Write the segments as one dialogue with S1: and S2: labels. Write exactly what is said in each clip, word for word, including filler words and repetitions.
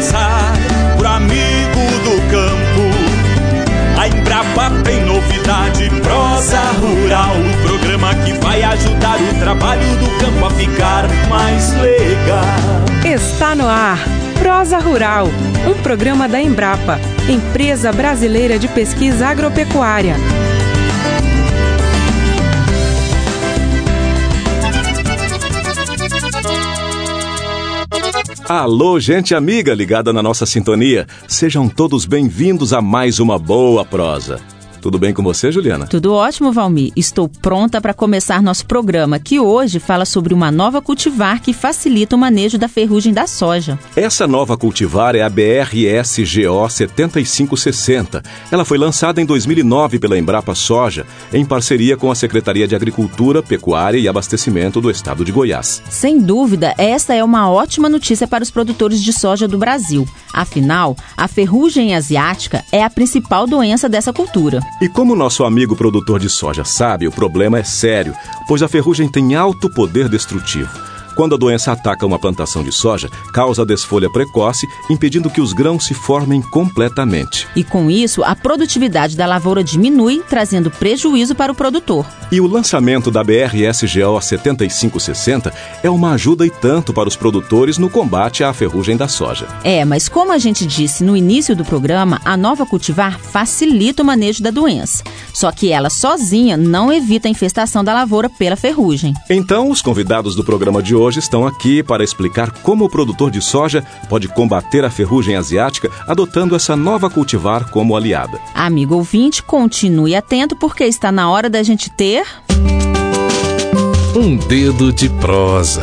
S1: começar, pro amigo do campo. A Embrapa tem novidade, Prosa Rural, o programa que vai ajudar o trabalho do campo a ficar mais legal.
S2: Está no ar, Prosa Rural, um programa da Embrapa, Empresa Brasileira de Pesquisa Agropecuária.
S3: Alô, gente amiga ligada na nossa sintonia. Sejam todos bem-vindos a mais uma boa prosa. Tudo bem com você, Juliana?
S4: Tudo ótimo, Valmir. Estou pronta para começar nosso programa, que hoje fala sobre uma nova cultivar que facilita o manejo da ferrugem da soja.
S3: Essa nova cultivar é a B R S G O setenta e cinco sessenta. Ela foi lançada em dois mil e nove pela Embrapa Soja, em parceria com a Secretaria de Agricultura, Pecuária e Abastecimento do Estado de Goiás.
S4: Sem dúvida, esta é uma ótima notícia para os produtores de soja do Brasil. Afinal, a ferrugem asiática é a principal doença dessa cultura.
S3: E como nosso amigo produtor de soja sabe, o problema é sério, pois a ferrugem tem alto poder destrutivo. Quando a doença ataca uma plantação de soja, causa desfolha precoce, impedindo que os grãos se formem completamente.
S4: E com isso, a produtividade da lavoura diminui, trazendo prejuízo para o produtor.
S3: E o lançamento da B R S G O setenta e cinco sessenta é uma ajuda e tanto para os produtores no combate à ferrugem da soja.
S4: É, mas como a gente disse no início do programa, a nova cultivar facilita o manejo da doença. Só que ela sozinha não evita a infestação da lavoura pela ferrugem.
S3: Então, os convidados do programa de hoje Hoje estão aqui para explicar como o produtor de soja pode combater a ferrugem asiática adotando essa nova cultivar como aliada.
S4: Amigo ouvinte, continue atento porque está na hora da gente ter...
S5: Um dedo de prosa.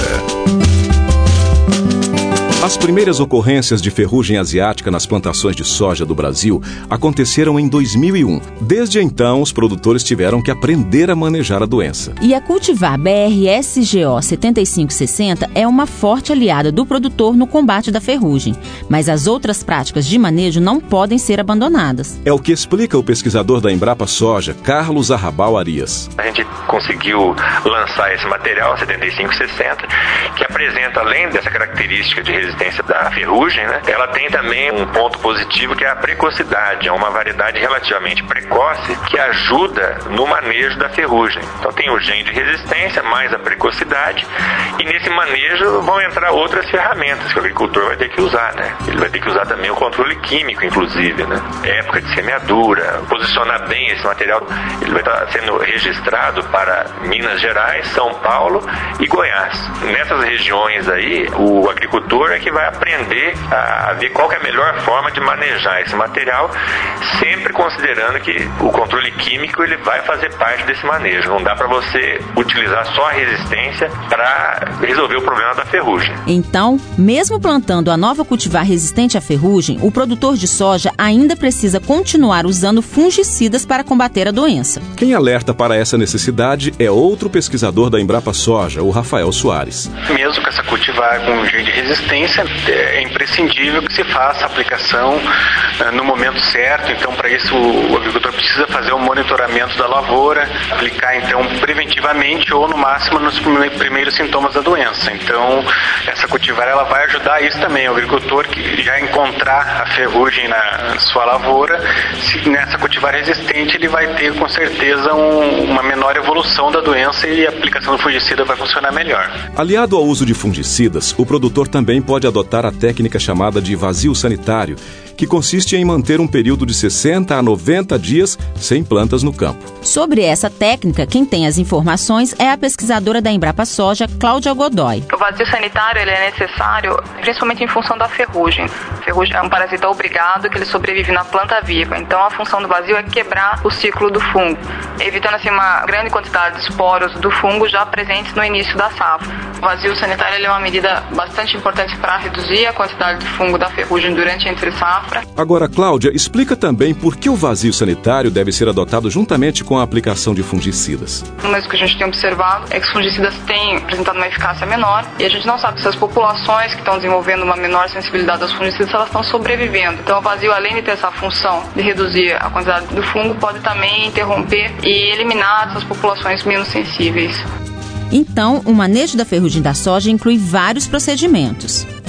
S3: As primeiras ocorrências de ferrugem asiática nas plantações de soja do Brasil aconteceram em dois mil e um. Desde então, os produtores tiveram que aprender a manejar a doença.
S4: E a cultivar B R S G O setenta e cinco sessenta é uma forte aliada do produtor no combate da ferrugem. Mas as outras práticas de manejo não podem ser abandonadas.
S3: É o que explica o pesquisador da Embrapa Soja, Carlos Arrabal Arias.
S6: A gente conseguiu lançar esse material, setenta e cinco sessenta, que apresenta, além dessa característica de resistência da ferrugem, né, ela tem também um ponto positivo que é a precocidade. É uma variedade relativamente precoce que ajuda no manejo da ferrugem. Então tem o gene de resistência, mais a precocidade, e nesse manejo vão entrar outras ferramentas que o agricultor vai ter que usar, né? Ele vai ter que usar também o controle químico, inclusive, né? Época de semeadura, posicionar bem esse material. Ele vai estar sendo registrado para Minas Gerais, São Paulo e Goiás. Nessas regiões aí, o agricultor é que vai aprender a ver qual que é a melhor forma de manejar esse material, sempre considerando que o controle químico ele vai fazer parte desse manejo. Não dá para você utilizar só a resistência para resolver o problema da ferrugem.
S4: Então, mesmo plantando a nova cultivar resistente à ferrugem, o produtor de soja ainda precisa continuar usando fungicidas para combater a doença.
S3: Quem alerta para essa necessidade é outro pesquisador da Embrapa Soja, o Rafael Soares.
S7: Mesmo com essa cultivar com gene de resistência, é imprescindível que se faça a aplicação uh, no momento certo. Então, para isso, o agricultor precisa fazer um monitoramento da lavoura, aplicar, então, preventivamente ou, no máximo, nos primeiros sintomas da doença. Então, essa cultivar, ela vai ajudar isso também. O agricultor que já encontrar a ferrugem na sua lavoura, se nessa cultivar resistente, ele vai ter, com certeza, um, uma menor evolução da doença e a aplicação do fungicida vai funcionar melhor.
S3: Aliado ao uso de fungicidas, o produtor também pode adotar a técnica chamada de vazio sanitário, que consiste em manter um período de sessenta a noventa dias sem plantas no campo.
S4: Sobre essa técnica, quem tem as informações é a pesquisadora da Embrapa Soja, Cláudia Godoy.
S8: O vazio sanitário ele é necessário principalmente em função da ferrugem. A ferrugem é um parasita obrigado que ele sobrevive na planta viva. Então a função do vazio é quebrar o ciclo do fungo, evitando assim uma grande quantidade de esporos do fungo já presentes no início da safra. O vazio sanitário ele é uma medida bastante importante para reduzir a quantidade de fungo da ferrugem durante a entre-safra.
S3: Agora, Cláudia, explica também por que o vazio sanitário deve ser adotado juntamente com a aplicação de fungicidas.
S8: Uma coisa que a gente tem observado é que os fungicidas têm apresentado uma eficácia menor e a gente não sabe se as populações que estão desenvolvendo uma menor sensibilidade aos fungicidas elas estão sobrevivendo. Então o vazio, além de ter essa função de reduzir a quantidade do fungo, pode também interromper e eliminar essas populações menos sensíveis.
S4: Então, o manejo da ferrugem da soja inclui vários procedimentos.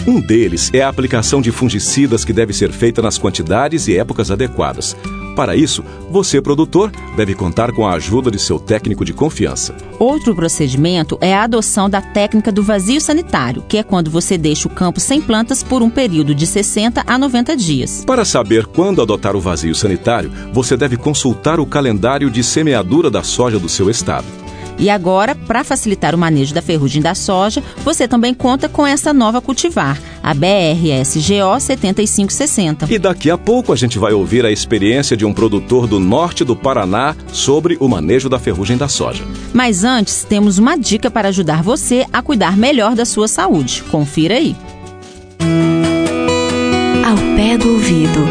S3: Um deles é a aplicação de fungicidas que deve ser feita nas quantidades e épocas adequadas. Para isso, você, produtor, deve contar com a ajuda de seu técnico de confiança.
S4: Outro procedimento é a adoção da técnica do vazio sanitário, que é quando você deixa o campo sem plantas por um período de sessenta a noventa dias.
S3: Para saber quando adotar o vazio sanitário, você deve consultar o calendário de semeadura da soja do seu estado.
S4: E agora, para facilitar o manejo da ferrugem da soja, você também conta com essa nova cultivar, a B R S G O setenta e cinco sessenta.
S3: E daqui a pouco a gente vai ouvir a experiência de um produtor do norte do Paraná sobre o manejo da ferrugem da soja.
S4: Mas antes, temos uma dica para ajudar você a cuidar melhor da sua saúde. Confira aí.
S9: Ao pé do ouvido.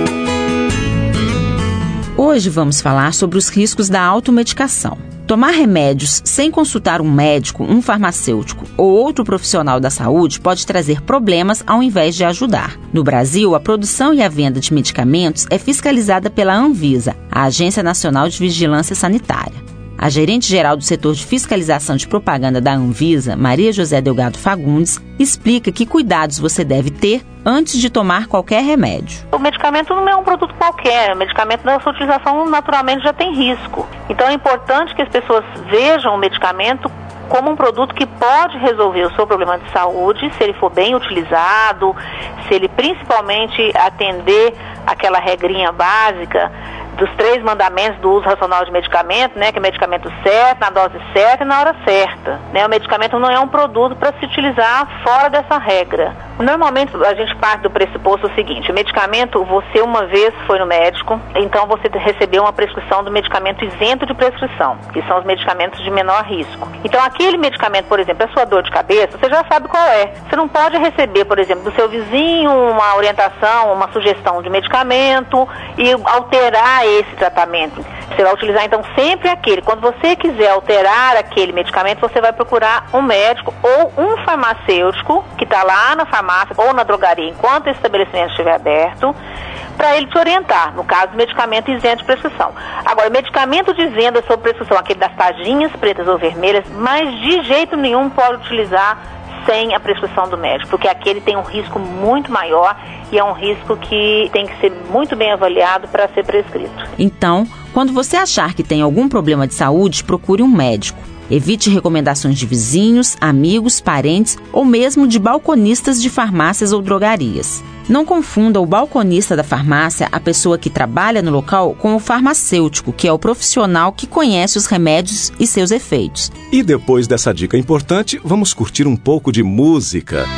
S4: Hoje vamos falar sobre os riscos da automedicação. Tomar remédios sem consultar um médico, um farmacêutico ou outro profissional da saúde pode trazer problemas ao invés de ajudar. No Brasil, a produção e a venda de medicamentos é fiscalizada pela Anvisa, a Agência Nacional de Vigilância Sanitária. A gerente-geral do setor de fiscalização de propaganda da Anvisa, Maria José Delgado Fagundes, explica que cuidados você deve ter antes de tomar qualquer remédio.
S10: O medicamento não é um produto qualquer, o medicamento da sua utilização naturalmente já tem risco. Então é importante que as pessoas vejam o medicamento como um produto que pode resolver o seu problema de saúde, se ele for bem utilizado, se ele principalmente atender aquela regrinha básica dos três mandamentos do uso racional de medicamento, né, que é medicamento certo, na dose certa e na hora certa. Né? O medicamento não é um produto para se utilizar fora dessa regra. Normalmente a gente parte do pressuposto seguinte: o medicamento, você uma vez foi no médico, então você recebeu uma prescrição do medicamento isento de prescrição, que são os medicamentos de menor risco. Então aquele medicamento, por exemplo, a sua dor de cabeça, você já sabe qual é. Você não pode receber, por exemplo, do seu vizinho uma orientação, uma sugestão de medicamento e alterar esse tratamento. Você vai utilizar então sempre aquele. Quando você quiser alterar aquele medicamento, você vai procurar um médico ou um farmacêutico que está lá na farmácia ou na drogaria enquanto esse estabelecimento estiver aberto, para ele te orientar, no caso do medicamento isento de prescrição. Agora, medicamento de venda sob prescrição, aquele das taginhas pretas ou vermelhas, mas de jeito nenhum pode utilizar sem a prescrição do médico, porque aquele tem um risco muito maior e é um risco que tem que ser muito bem avaliado para ser prescrito.
S4: Então, quando você achar que tem algum problema de saúde, procure um médico. Evite recomendações de vizinhos, amigos, parentes ou mesmo de balconistas de farmácias ou drogarias. Não confunda o balconista da farmácia, a pessoa que trabalha no local, com o farmacêutico, que é o profissional que conhece os remédios e seus efeitos.
S3: E depois dessa dica importante, vamos curtir um pouco de música.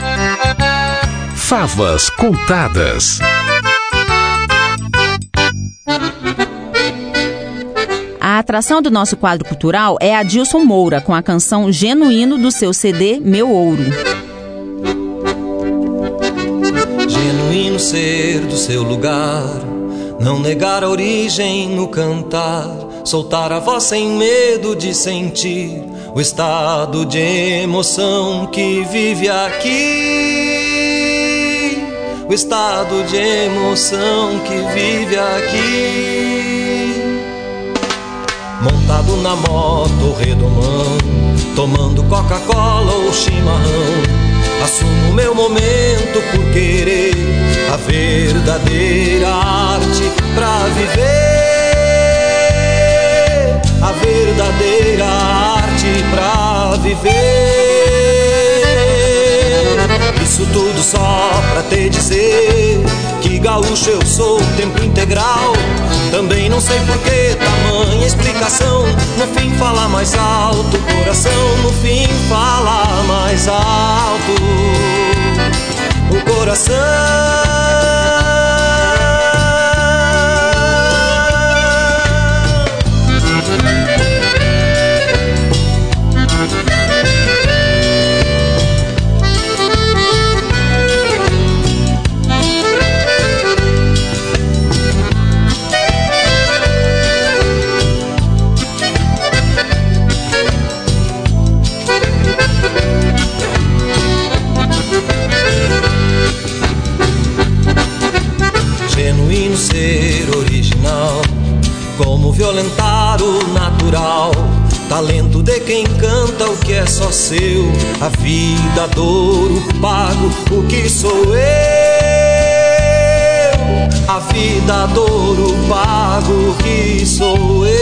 S5: Favas Contadas.
S4: A atração do nosso quadro cultural é Adilson Moura, com a canção Genuíno do seu C D Meu Ouro.
S11: Genuíno ser do seu lugar, não negar a origem no cantar, soltar a voz sem medo de sentir o estado de emoção que vive aqui, o estado de emoção que vive aqui. Montado na moto, redomão, tomando Coca-Cola ou chimarrão, assumo meu momento por querer a verdadeira arte pra viver, a verdadeira arte pra viver. Isso tudo só pra te dizer que gaúcho eu sou tempo integral. Também não sei por que tamanha explicação, no fim fala mais alto o coração, no fim fala mais alto o coração. talento de quem canta o que é só seu. A vida dor, o pago, o que sou eu. A vida dor, o pago, o que sou eu.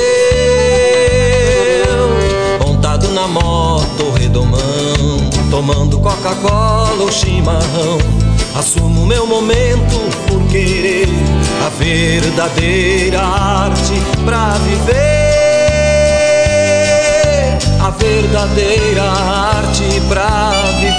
S11: Montado na moto, redomão, tomando Coca-Cola ou chimarrão. Assumo meu momento por querer a verdadeira arte pra viver. A verdadeira arte pra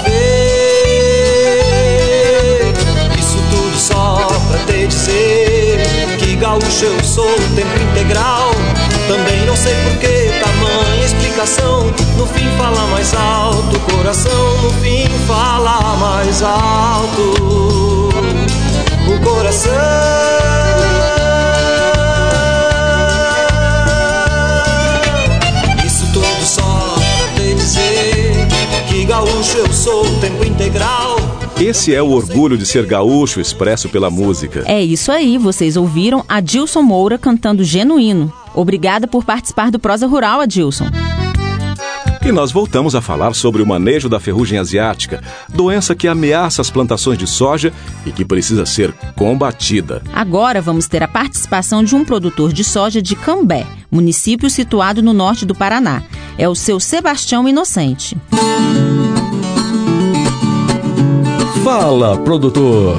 S11: viver. Isso tudo só pra te dizer que gaúcho eu sou tempo integral. Também não sei por que tamanha explicação. No fim fala mais alto o coração. No fim fala mais alto o coração. Isso tudo só pra te dizer que gaúcho eu sou tempo integral.
S3: Esse é o orgulho de ser gaúcho expresso pela música.
S4: É isso aí, vocês ouviram Adilson Moura cantando Genuíno. Obrigada por participar do Prosa Rural, Adilson.
S3: E nós voltamos a falar sobre o manejo da ferrugem asiática, doença que ameaça as plantações de soja e que precisa ser combatida.
S4: Agora vamos ter a participação de um produtor de soja de Cambé, município situado no norte do Paraná. É o seu Sebastião Inocente.
S5: Fala, produtor!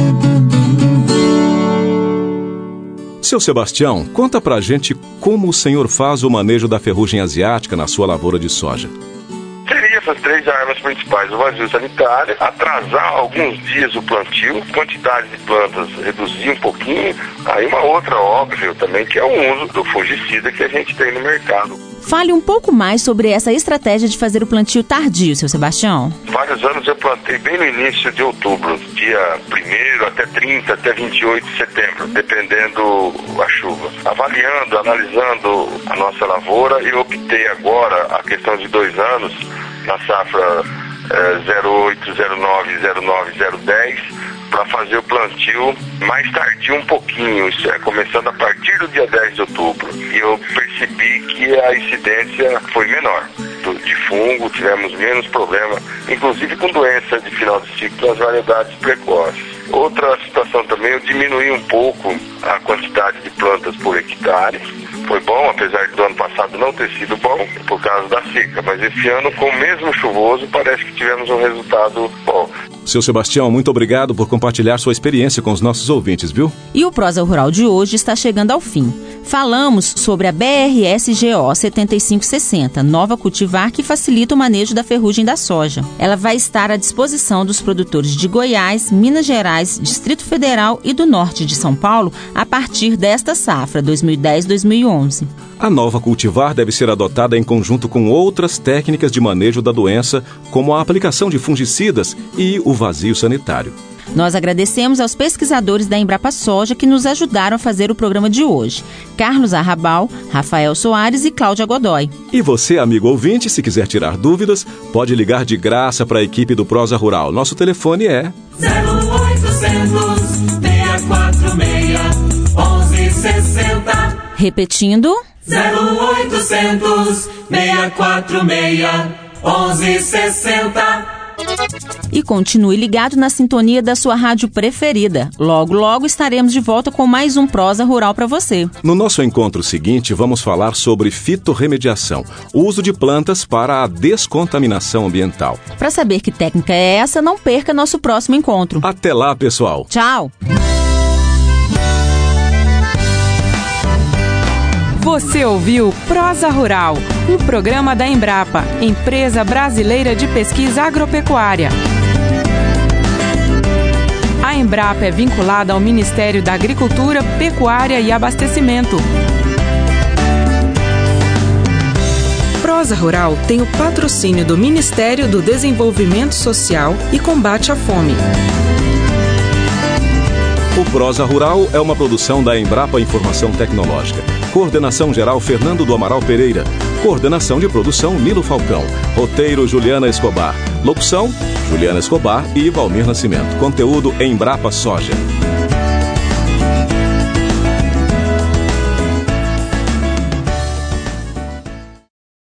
S3: Seu Sebastião, conta pra gente como o senhor faz o manejo da ferrugem asiática na sua lavoura de soja.
S6: Seria essas três armas principais: o vazio sanitário, atrasar alguns dias o plantio, quantidade de plantas reduzir um pouquinho, aí uma outra óbvio também, que é o uso do fungicida que a gente tem no mercado.
S4: Fale um pouco mais sobre essa estratégia de fazer o plantio tardio, seu Sebastião.
S6: Vários anos eu plantei bem no início de outubro, dia primeiro até trinta, até vinte e oito de setembro, dependendo a chuva. Avaliando, analisando a nossa lavoura, eu optei agora a questão de dois anos, na safra eh, zero oito, zero nove, zero nove, zero dez, para fazer o plantio mais tardio um pouquinho, isso é, começando a partir do dia dez de outubro. E eu percebi que a incidência foi menor de fungo, tivemos menos problema, inclusive com doença de final de ciclo nas variedades precoces. Outra situação também, eu diminuí um pouco a quantidade de plantas por hectare. Foi bom, apesar do ano passado não ter sido bom por causa da seca, mas esse ano, com o mesmo chuvoso, parece que tivemos um resultado bom.
S3: Seu Sebastião, muito obrigado por compartilhar sua experiência com os nossos ouvintes, viu?
S4: E o Prosa Rural de hoje está chegando ao fim. Falamos sobre a B R S G O setenta e cinco sessenta, nova cultivar que facilita o manejo da ferrugem da soja. Ela vai estar à disposição dos produtores de Goiás, Minas Gerais, Distrito Federal e do norte de São Paulo a partir desta safra dois mil e dez, dois mil e onze.
S3: A nova cultivar deve ser adotada em conjunto com outras técnicas de manejo da doença, como a aplicação de fungicidas e o vazio sanitário.
S4: Nós agradecemos aos pesquisadores da Embrapa Soja que nos ajudaram a fazer o programa de hoje. Carlos Arrabal, Rafael Soares e Cláudia Godoy.
S3: E você, amigo ouvinte, se quiser tirar dúvidas, pode ligar de graça para a equipe do Prosa Rural. Nosso telefone é
S1: zero oitocentos, seis quatro seis, onze sessenta.
S4: Repetindo,
S1: zero oitocentos, seis quatro seis, onze sessenta.
S4: E continue ligado na sintonia da sua rádio preferida. Logo, logo estaremos de volta com mais um Prosa Rural para você.
S3: No nosso encontro seguinte, vamos falar sobre fitorremediação, o uso de plantas para a descontaminação ambiental.
S4: Para saber que técnica é essa, não perca nosso próximo encontro.
S3: Até lá, pessoal.
S4: Tchau.
S2: Você ouviu Prosa Rural, um programa da Embrapa, Empresa Brasileira de Pesquisa Agropecuária. A Embrapa é vinculada ao Ministério da Agricultura, Pecuária e Abastecimento. Prosa Rural tem o patrocínio do Ministério do Desenvolvimento Social e Combate à Fome.
S3: O Prosa Rural é uma produção da Embrapa Informação Tecnológica. Coordenação geral Fernando do Amaral Pereira. Coordenação de produção Nilo Falcão. Roteiro Juliana Escobar. Locução Juliana Escobar e Valmir Nascimento. Conteúdo Embrapa Soja.